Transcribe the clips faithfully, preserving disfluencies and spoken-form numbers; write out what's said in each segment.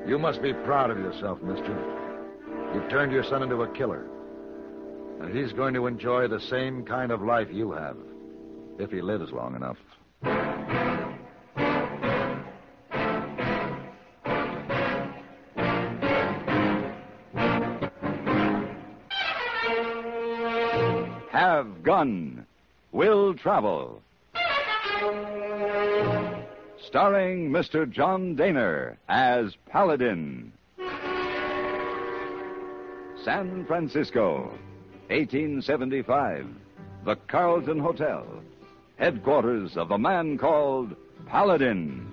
You must be proud of yourself, mister. You've turned your son into a killer. And he's going to enjoy the same kind of life you have, if he lives long enough. Have Gun. Will Travel. Starring Mister John Dehner as Paladin. San Francisco, eighteen seventy-five. The Carlton Hotel. Headquarters of the man called Paladin.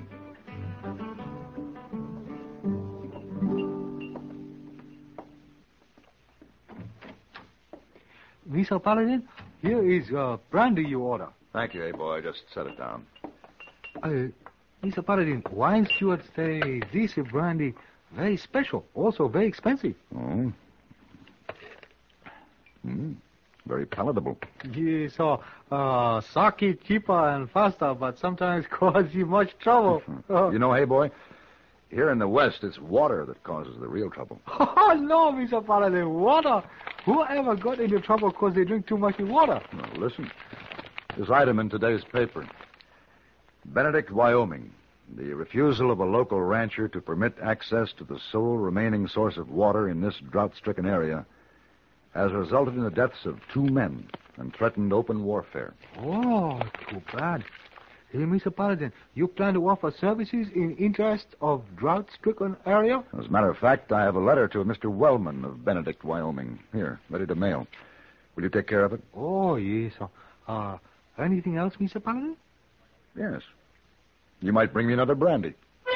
Mister Paladin, here is uh, brandy you order. Thank you, hey boy. Just set it down. Uh, Mister Paladin, wine stewards say this brandy very special, also very expensive. Oh. Mm. Very palatable. Yes, so, uh, sake cheaper and faster, but sometimes cause you much trouble. You know, hey boy, here in the West, it's water that causes the real trouble. Oh, no, Mister Paladin, water. Whoever got into trouble because they drink too much water? Now, listen. This item in today's paper. Benedict, Wyoming. The refusal of a local rancher to permit access to the sole remaining source of water in this drought-stricken area has resulted in the deaths of two men and threatened open warfare. Oh, too bad. Hey, Mister Paladin, you plan to offer services in interest of drought-stricken area? As a matter of fact, I have a letter to Mister Wellman of Benedict, Wyoming. Here, ready to mail. Will you take care of it? Oh, yes. Uh, anything else, Mister Paladin? Yes. You might bring me another brandy.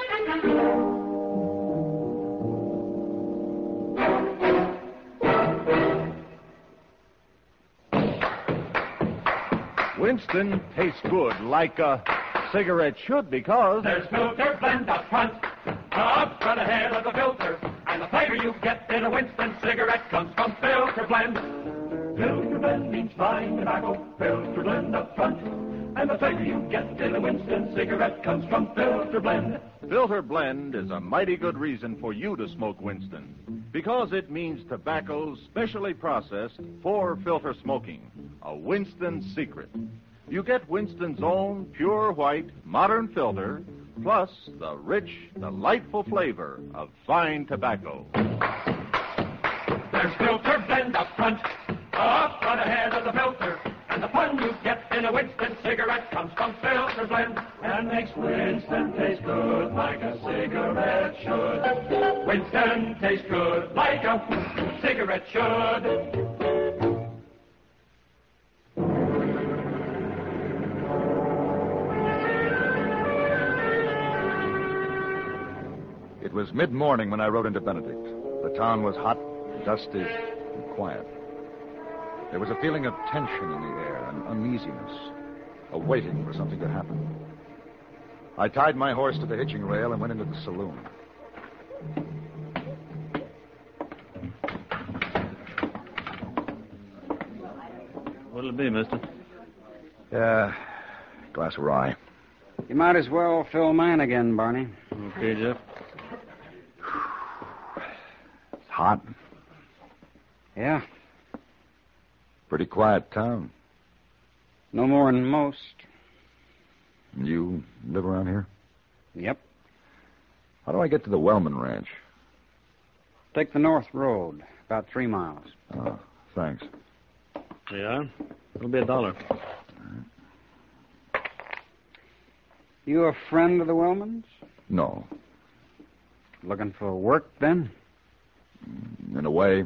Winston tastes good, like a cigarette should, because there's filter blend up front, up front ahead of the filter, and the flavor you get in a Winston cigarette comes from filter blend. Filter blend means fine tobacco, filter blend up front, and the flavor you get in a Winston cigarette comes from filter blend. Filter blend is a mighty good reason for you to smoke Winston, because it means tobacco specially processed for filter smoking. A Winston secret. You get Winston's own pure white modern filter, plus the rich, delightful flavor of fine tobacco. There's filter blend up front, up front ahead of the filter, and the fun you get in a Winston cigarette comes from filter blend, and makes Winston taste good like a cigarette should. Winston tastes good like a cigarette should. It was mid-morning when I rode into Benedict. The town was hot, dusty, and quiet. There was a feeling of tension in the air, an uneasiness, a waiting for something to happen. I tied my horse to the hitching rail and went into the saloon. What'll it be, mister? Yeah, glass of rye. You might as well fill mine again, Barney. Okay, Jeff. It's hot. Yeah. Pretty quiet town. No more than most. You live around here? Yep. How do I get to the Wellman Ranch? Take the North Road, about three miles. Oh, thanks. Yeah? It'll be a dollar. You a friend of the Wellmans? No. Looking for work, then? In a way.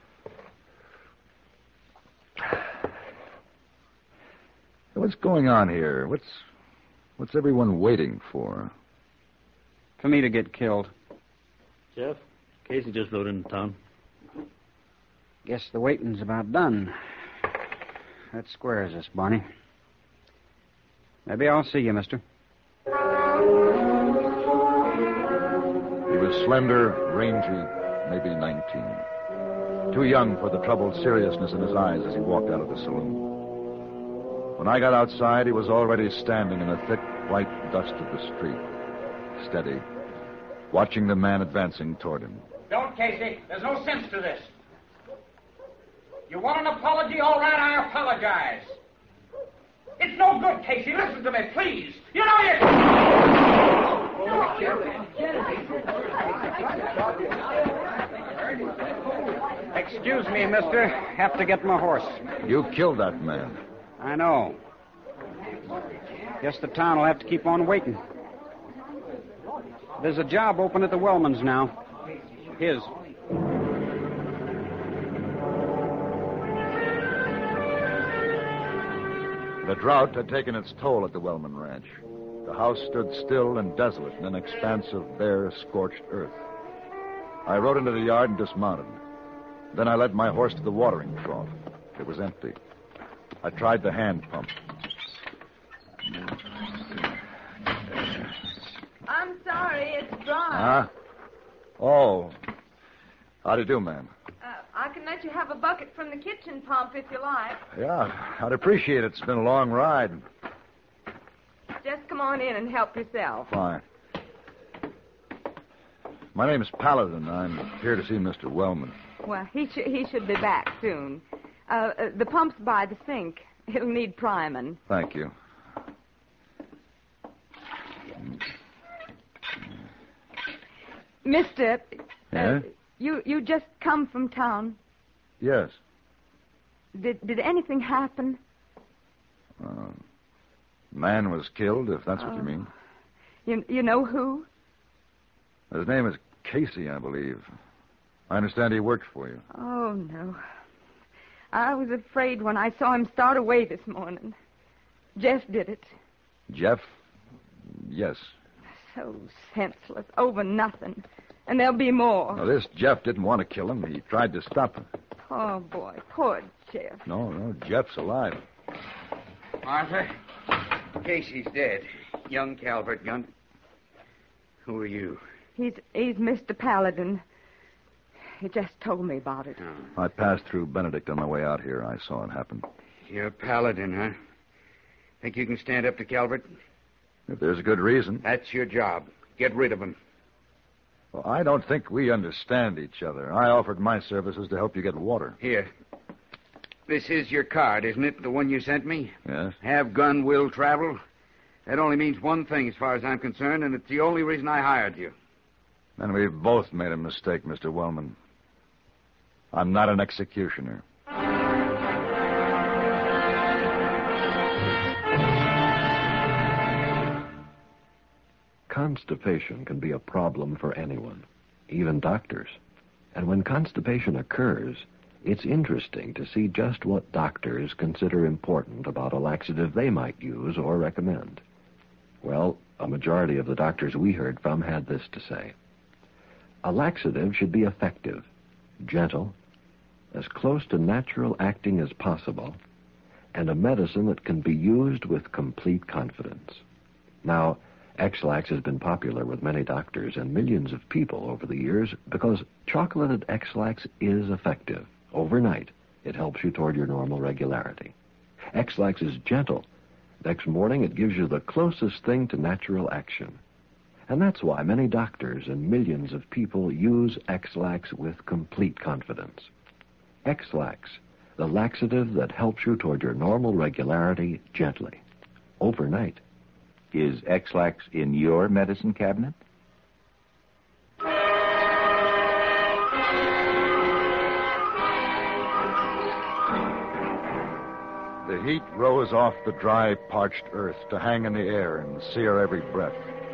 What's going on here? What's what's everyone waiting for? For me to get killed. Jeff, Casey just rode into town. Guess the waiting's about done. That squares us, Barney. Maybe I'll see you, mister. He was slender, rangy, maybe nineteen. Too young for the troubled seriousness in his eyes as he walked out of the saloon. When I got outside, he was already standing in the thick, white dust of the street. Steady, watching the man advancing toward him. Don't, Casey. There's no sense to this. You want an apology? All right, I apologize. It's no good, Casey. Listen to me, please. You know you... Excuse me, mister. Have to get my horse. You killed that man. I know. Guess the town will have to keep on waiting. There's a job open at the Wellmans now. His. The drought had taken its toll at the Wellman Ranch. The house stood still and desolate in an expanse of bare, scorched earth. I rode into the yard and dismounted. Then I led my horse to the watering trough. It was empty. I tried the hand pump. I'm sorry, it's dry. Huh? Oh. How do you do, ma'am? Uh, I can let you have a bucket from the kitchen pump if you like. Yeah, I'd appreciate it. It's been a long ride. Just come on in and help yourself. Fine. My name's Paladin. I'm here to see Mister Wellman. Well, he, sh- he should be back soon. Uh, uh, the pump's by the sink. It'll need priming. Thank you. Mister, Yeah? uh, you you just come from town. Yes. Did did anything happen? Uh, man was killed, if that's what you Oh. mean. You you know who? His name is Casey, I believe. I understand he worked for you. Oh no. I was afraid when I saw him start away this morning. Jeff did it. Jeff? Yes. So senseless, over nothing. And there'll be more. Now, this Jeff didn't want to kill him. He tried to stop him. Oh, boy, poor Jeff. No, no, Jeff's alive. Martha, Casey's dead. Young Calvert, young... Who are you? He's he's Mister Paladin. He just told me about it. Oh. I passed through Benedict on my way out here. I saw it happen. You're Paladin, huh? Think you can stand up to Calvert? If there's a good reason. That's your job. Get rid of him. Well, I don't think we understand each other. I offered my services to help you get water. Here. This is your card, isn't it? The one you sent me? Yes? Have gun, will travel. That only means one thing as far as I'm concerned, and it's the only reason I hired you. And we've both made a mistake, Mister Wellman. I'm not an executioner. Constipation can be a problem for anyone, even doctors. And when constipation occurs, it's interesting to see just what doctors consider important about a laxative they might use or recommend. Well, a majority of the doctors we heard from had this to say. A laxative should be effective, gentle, as close to natural acting as possible, and a medicine that can be used with complete confidence. Now, X-Lax has been popular with many doctors and millions of people over the years because chocolated X-Lax is effective. Overnight, it helps you toward your normal regularity. X-Lax is gentle. Next morning, it gives you the closest thing to natural action. And that's why many doctors and millions of people use X-Lax with complete confidence. X-Lax, the laxative that helps you toward your normal regularity gently. Overnight. Is X-Lax in your medicine cabinet? The heat rose off the dry, parched earth to hang in the air and sear every breath.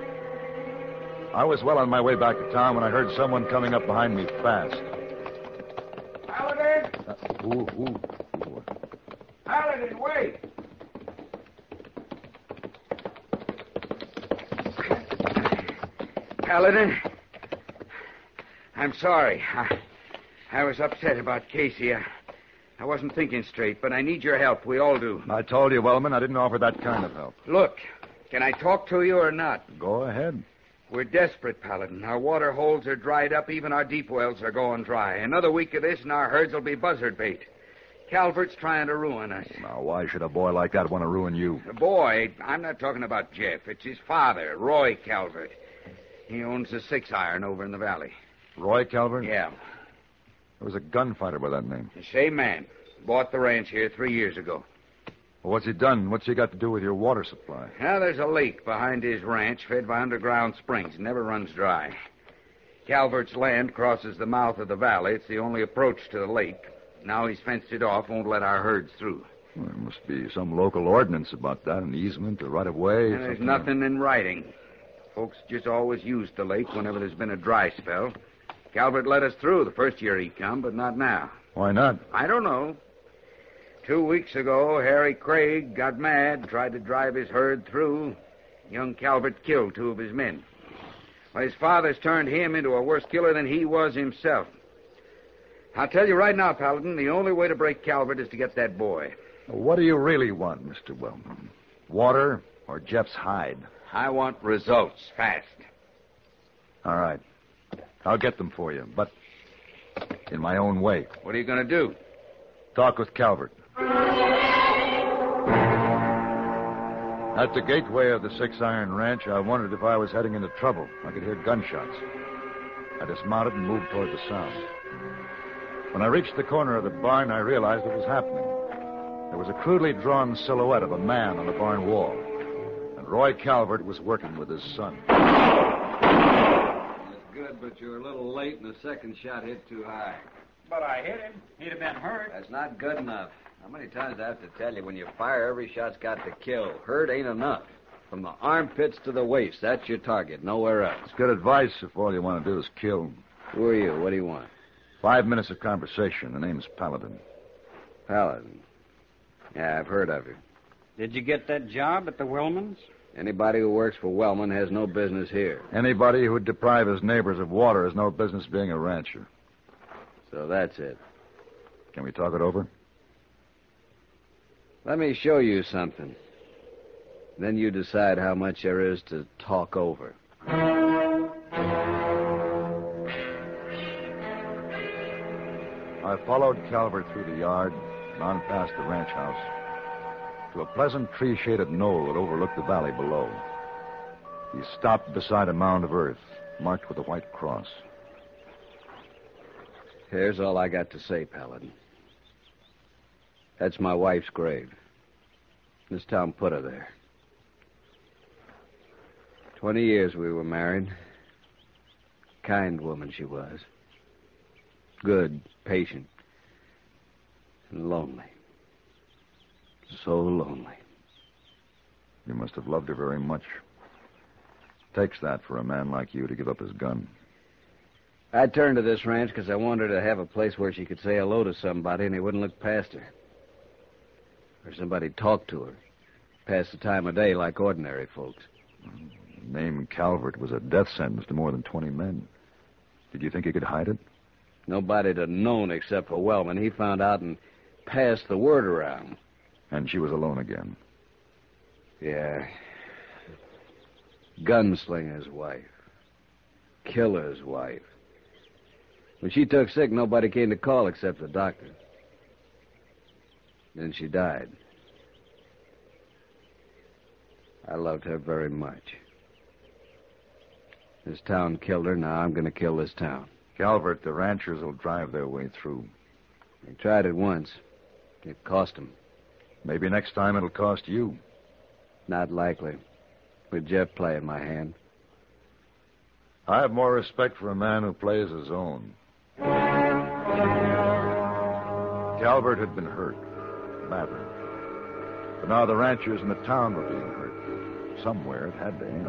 I was well on my way back to town when I heard someone coming up behind me fast. Paladin! Uh, ooh, ooh, ooh. Paladin, wait! Paladin, I'm sorry. I, I was upset about Casey. I, I wasn't thinking straight, but I need your help. We all do. I told you, Wellman, I didn't offer that kind of help. Look, can I talk to you or not? Go ahead. We're desperate, Paladin. Our water holes are dried up. Even our deep wells are going dry. Another week of this, and our herds will be buzzard bait. Calvert's trying to ruin us. Now, why should a boy like that want to ruin you? The boy, I'm not talking about Jeff. It's his father, Roy Calvert. He owns a six iron over in the valley. Roy Calvert? Yeah. There was a gunfighter by that name. The same man. Bought the ranch here three years ago. Well, what's he done? What's he got to do with your water supply? Now, there's a lake behind his ranch fed by underground springs. It never runs dry. Calvert's land crosses the mouth of the valley. It's the only approach to the lake. Now he's fenced it off, won't let our herds through. Well, there must be some local ordinance about that, an easement, a right-of-way. And there's nothing in writing. Folks just always used the lake whenever there's been a dry spell. Calvert let us through the first year he come, but not now. Why not? I don't know. Two weeks ago, Harry Craig got mad, tried to drive his herd through. Young Calvert killed two of his men. Well, his father's turned him into a worse killer than he was himself. I'll tell you right now, Paladin, the only way to break Calvert is to get that boy. What do you really want, Mister Wellman? Water or Jeff's hide? I want results, fast. All right. I'll get them for you, but in my own way. What are you going to do? Talk with Calvert. At the gateway of the Six Iron Ranch, I wondered if I was heading into trouble. I could hear gunshots. I dismounted and moved toward the sound. When I reached the corner of the barn, I realized what was happening. There was a crudely drawn silhouette of a man on the barn wall, and Roy Calvert was working with his son. That's good, but you're a little late, and the second shot hit too high. But I hit him. He'd have been hurt. That's not good enough. How many times do I have to tell you, when you fire, every shot's got to kill. Hurt ain't enough. From the armpits to the waist, that's your target, nowhere else. It's good advice if all you want to do is kill. Who are you? What do you want? Five minutes of conversation. The name's Paladin. Paladin. Yeah, I've heard of you. Did you get that job at the Wellmans? Anybody who works for Wellman has no business here. Anybody who would deprive his neighbors of water has no business being a rancher. So that's it. Can we talk it over? Let me show you something. Then you decide how much there is to talk over. I followed Calvert through the yard and on past the ranch house to a pleasant tree-shaded knoll that overlooked the valley below. He stopped beside a mound of earth marked with a white cross. Here's all I got to say, Paladin. That's my wife's grave. This town put her there. Twenty years we were married. Kind woman she was. Good, patient, and lonely. So lonely. You must have loved her very much. Takes that for a man like you to give up his gun. I turned to this ranch because I wanted her to have a place where she could say hello to somebody and they wouldn't look past her. Or somebody talk to her. Pass the time of day like ordinary folks. The name Calvert was a death sentence to more than twenty men. Did you think he could hide it? Nobody'd have known except for Wellman. He found out and passed the word around. And she was alone again. Yeah. Gunslinger's wife. Killer's wife. When she took sick, nobody came to call except the doctor. Then she died. I loved her very much. This town killed her. Now I'm going to kill this town. Calvert, the ranchers will drive their way through. They tried it once. It cost them. Maybe next time it'll cost you. Not likely. With Jeff playing my hand. I have more respect for a man who plays his own. Calvert had been hurt. Badly. But now the ranchers in the town were being hurt. Somewhere it had to end.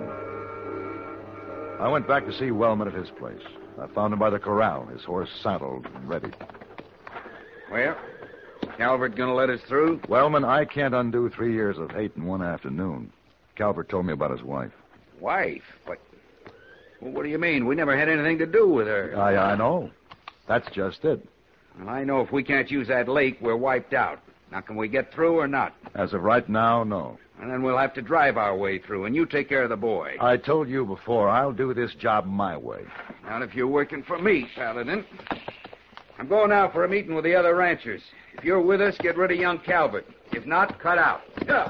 I went back to see Wellman at his place. I found him by the corral, his horse saddled and ready. Well, Calvert gonna let us through? Wellman, I can't undo three years of hate in one afternoon. Calvert told me about his wife. Wife? But, well, what do you mean? We never had anything to do with her. I, I know. That's just it. Well, I know if we can't use that lake, we're wiped out. Now, can we get through or not? As of right now, no. And then we'll have to drive our way through, and you take care of the boy. I told you before, I'll do this job my way. Not if you're working for me, Paladin. I'm going now for a meeting with the other ranchers. If you're with us, get rid of young Calvert. If not, cut out. Yeah.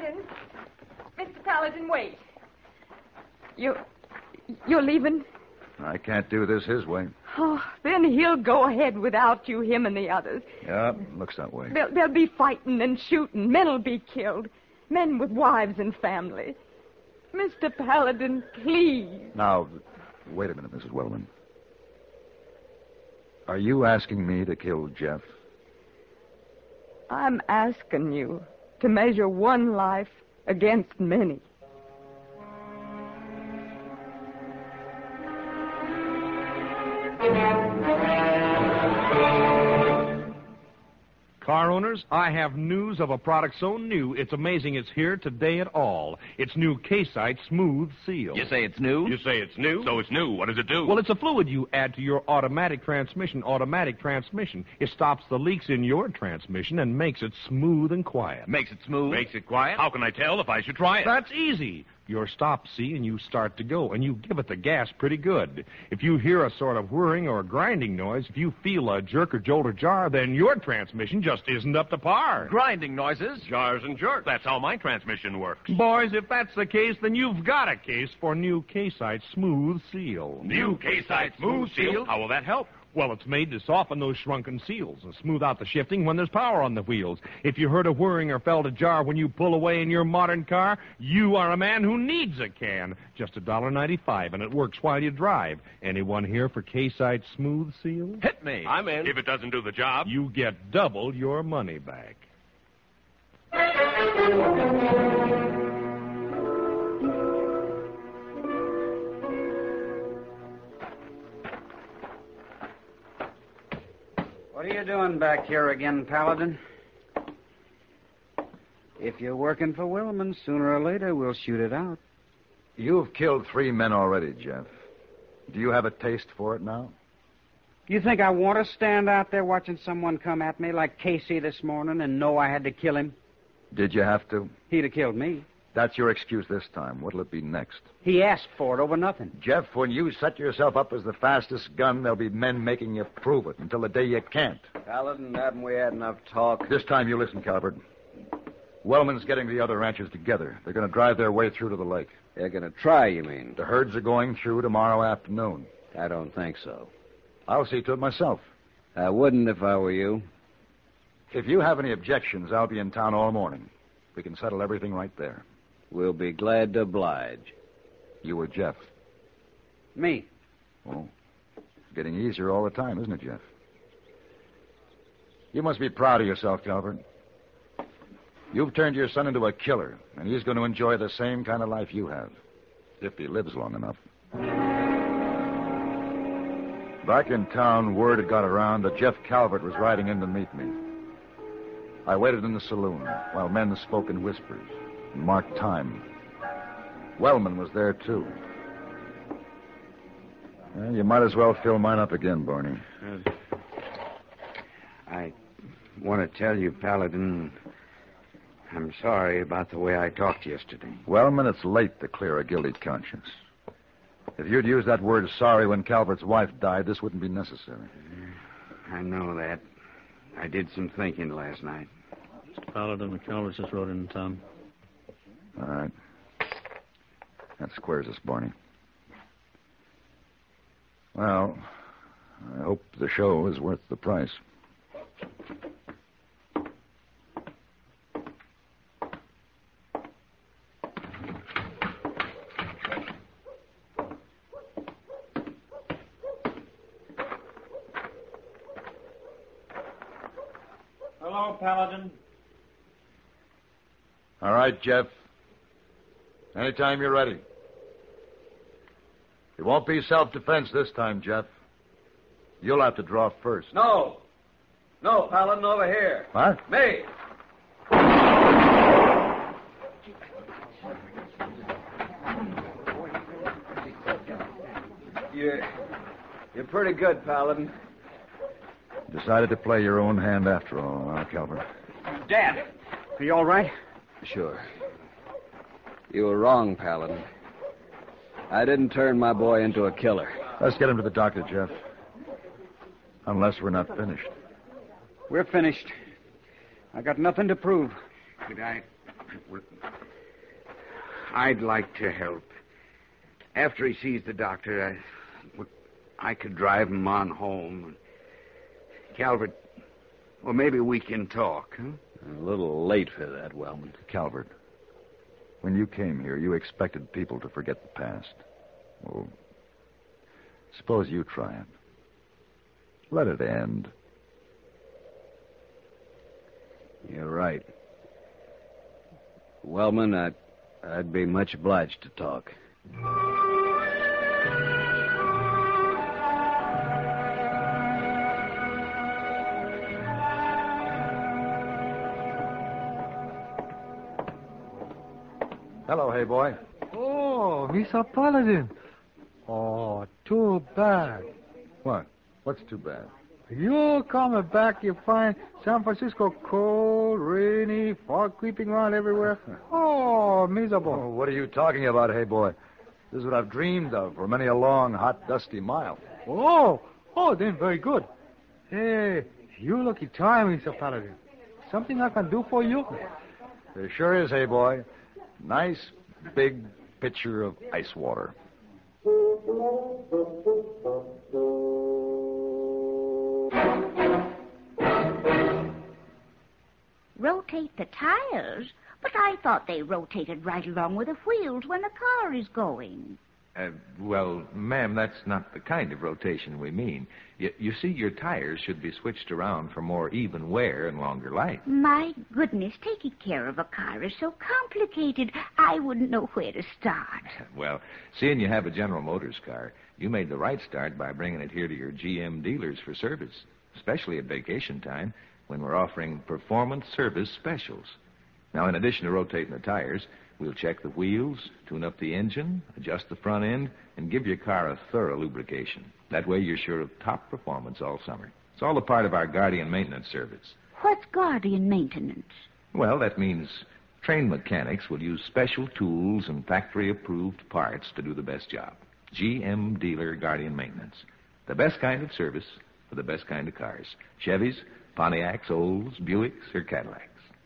Paladin. Mister Paladin, wait. You... You're leaving? I can't do this his way. Oh, then he'll go ahead without you, him and the others. Yeah, looks that way. They'll, they'll be fighting and shooting. Men'll be killed. Men with wives and family. Mister Paladin, please. Now, wait a minute, Missus Wellman. Are you asking me to kill Jeff? I'm asking you to measure one life against many. Car owners, I have news of a product so new, it's amazing it's here today at all. It's new K-Site Smooth Seal. You say it's new? You say it's new? So it's new. What does it do? Well, it's a fluid you add to your automatic transmission. Automatic transmission. It stops the leaks in your transmission and makes it smooth and quiet. Makes it smooth? Makes it quiet? How can I tell if I should try it? That's easy. Your stop, see, and you start to go, and you give it the gas pretty good. If you hear a sort of whirring or a grinding noise, if you feel a jerk or jolt or jar, then your transmission just isn't up to par. Grinding noises? Jars and jerks. That's how my transmission works. Boys, if that's the case, then you've got a case for new K-Site Smooth Seal. New K-Site Smooth Seal? How will that help? Well, it's made to soften those shrunken seals and smooth out the shifting when there's power on the wheels. If you heard a whirring or felt a jar when you pull away in your modern car, you are a man who needs a can. Just a dollar ninety-five, and it works while you drive. Anyone here for K-Site Smooth Seal? Hit me. I'm in. If it doesn't do the job, you get double your money back. What are you doing back here again, Paladin? If you're working for Willman, sooner or later we'll shoot it out. You've killed three men already, Jeff. Do you have a taste for it now? You think I want to stand out there watching someone come at me like Casey this morning and know I had to kill him? Did you have to? He'd have killed me. That's your excuse this time. What'll it be next? He asked for it over nothing. Jeff, when you set yourself up as the fastest gun, there'll be men making you prove it until the day you can't. Paladin, haven't we had enough talk? This time you listen, Calvert. Wellman's getting the other ranchers together. They're going to drive their way through to the lake. They're going to try, you mean? The herds are going through tomorrow afternoon. I don't think so. I'll see to it myself. I wouldn't if I were you. If you have any objections, I'll be in town all morning. We can settle everything right there. We'll be glad to oblige. You or Jeff? Me. Oh, it's getting easier all the time, isn't it, Jeff? You must be proud of yourself, Calvert. You've turned your son into a killer, and he's going to enjoy the same kind of life you have, if he lives long enough. Back in town, word had got around that Jeff Calvert was riding in to meet me. I waited in the saloon while men spoke in whispers and marked time. Wellman was there, too. Well, you might as well fill mine up again, Barney. Uh, I want to tell you, Paladin, I'm sorry about the way I talked yesterday. Wellman, it's late to clear a guilty conscience. If you'd used that word sorry when Calvert's wife died, this wouldn't be necessary. I know that. I did some thinking last night. Mister Paladin, McCalvert just rode into town. All right. That squares us, Barney. Well, I hope the show is worth the price. Hello, Paladin. All right, Jeff. Anytime you're ready. It won't be self-defense this time, Jeff. You'll have to draw first. No. No, Paladin, over here. What? Me. You're, you're pretty good, Paladin. Decided to play your own hand after all, huh, Calvert? Dad, are you all right? Sure. You were wrong, Paladin. I didn't turn my boy into a killer. Let's get him to the doctor, Jeff. Unless we're not finished. We're finished. I got nothing to prove. Could I... I'd like to help. After he sees the doctor, I, I could drive him on home. Calvert, well, maybe we can talk, huh? A little late for that, Wellman. Calvert, when you came here, you expected people to forget the past. Well, suppose you try it. Let it end. You're right. Wellman, I'd, I'd be much obliged to talk. Hello, hey boy. Oh, Mister Paladin. Oh, too bad. What? What's too bad? You coming back, you find San Francisco cold, rainy, fog creeping around everywhere. Oh, miserable. Oh, what are you talking about, hey boy? This is what I've dreamed of for many a long, hot, dusty mile. Oh, oh, then very good. Hey, you lucky time, Mister Paladin. Something I can do for you? There sure is, hey boy. Nice, big pitcher of ice water. Rotate the tires? But I thought they rotated right along with the wheels when the car is going. Uh, well, ma'am, that's not the kind of rotation we mean. You, you see, your tires should be switched around for more even wear and longer life. My goodness, taking care of a car is so complicated, I wouldn't know where to start. Well, seeing you have a General Motors car, you made the right start by bringing it here to your G M dealers for service, especially at vacation time when we're offering performance service specials. Now, in addition to rotating the tires, we'll check the wheels, tune up the engine, adjust the front end, and give your car a thorough lubrication. That way you're sure of top performance all summer. It's all a part of our Guardian maintenance service. What's Guardian maintenance? Well, that means trained mechanics will use special tools and factory-approved parts to do the best job. G M Dealer Guardian Maintenance. The best kind of service for the best kind of cars. Chevys, Pontiacs, Olds, Buicks, or Cadillacs.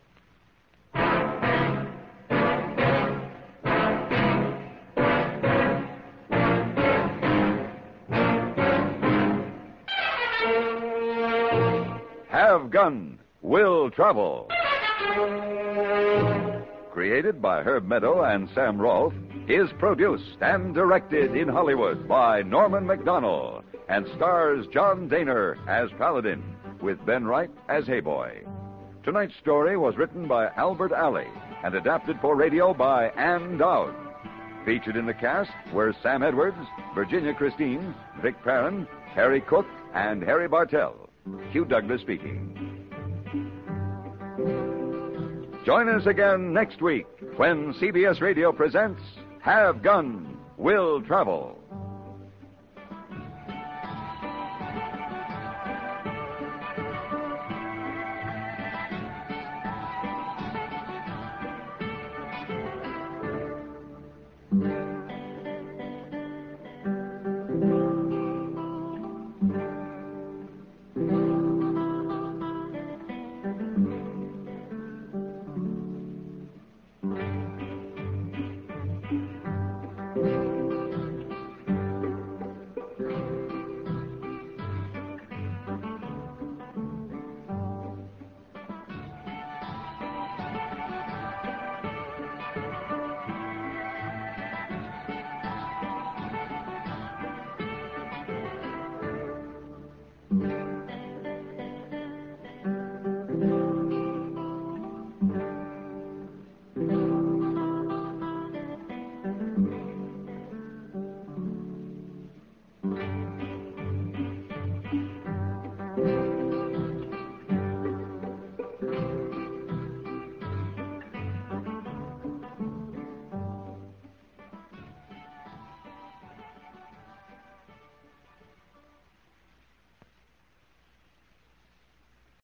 Have Gun, Will Travel. Created by Herb Meadow and Sam Rolfe, is produced and directed in Hollywood by Norman Macdonnell and stars John Daner as Paladin, with Ben Wright as Hayboy. Tonight's story was written by Albert Alley and adapted for radio by Ann Dowd. Featured in the cast were Sam Edwards, Virginia Christine, Vic Perrin, Harry Cook, and Harry Bartell. Hugh Douglas speaking. Join us again next week when C B S Radio presents Have Gun, Will Travel.